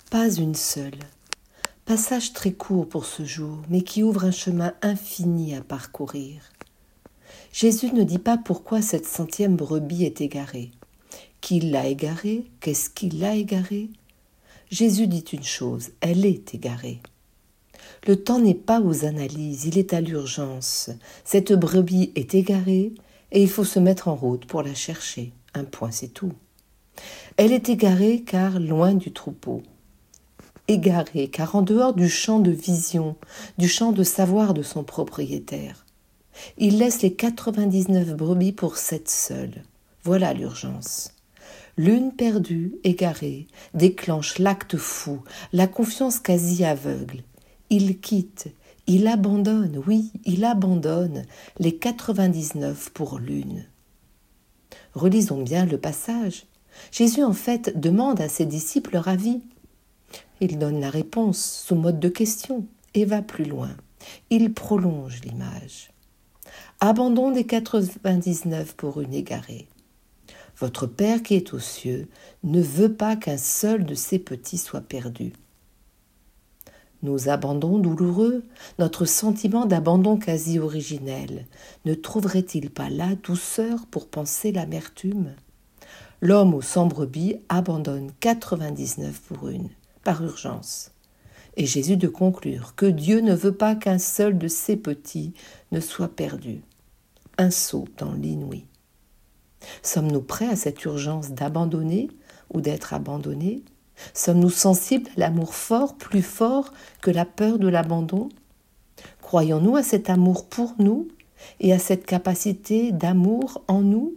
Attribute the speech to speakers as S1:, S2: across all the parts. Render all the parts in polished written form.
S1: Pas une seule. Passage très court pour ce jour, mais qui ouvre un chemin infini à parcourir. Jésus ne dit pas pourquoi cette 100e brebis est égarée. Qui l'a égarée? Qu'est-ce qui l'a égarée? Jésus dit une chose, elle est égarée. Le temps n'est pas aux analyses, il est à l'urgence. Cette brebis est égarée et il faut se mettre en route pour la chercher. Un point, c'est tout. Elle est égarée car loin du troupeau. Égarée car en dehors du champ de vision, du champ de savoir de son propriétaire. Il laisse les 99 brebis pour cette seule. Voilà l'urgence. L'une perdue, égarée, déclenche l'acte fou, la confiance quasi aveugle. Il quitte, il abandonne, oui, il abandonne les 99 pour l'une. Relisons bien le passage. Jésus en fait demande à ses disciples leur avis. Il donne la réponse sous mode de question et va plus loin. Il prolonge l'image. Abandon des 99 pour une égarée. Votre Père qui est aux cieux ne veut pas qu'un seul de ses petits soit perdu. Nos abandons douloureux, notre sentiment d'abandon quasi originel, ne trouverait-il pas là douceur pour panser l'amertume? L'homme aux 100 brebis abandonne 99 pour une, par urgence. Et Jésus de conclure que Dieu ne veut pas qu'un seul de ses petits ne soit perdu. Un saut dans l'inouï. Sommes-nous prêts à cette urgence d'abandonner ou d'être abandonnés? Sommes-nous sensibles à l'amour fort, plus fort que la peur de l'abandon? Croyons-nous à cet amour pour nous et à cette capacité d'amour en nous?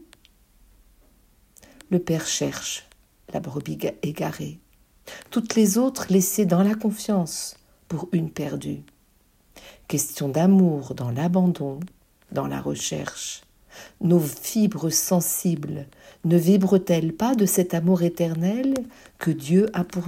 S1: Le Père cherche la brebis égarée, toutes les autres laissées dans la confiance pour une perdue. Question d'amour dans l'abandon, dans la recherche. Nos fibres sensibles ne vibrent-elles pas de cet amour éternel que Dieu a pour nous ?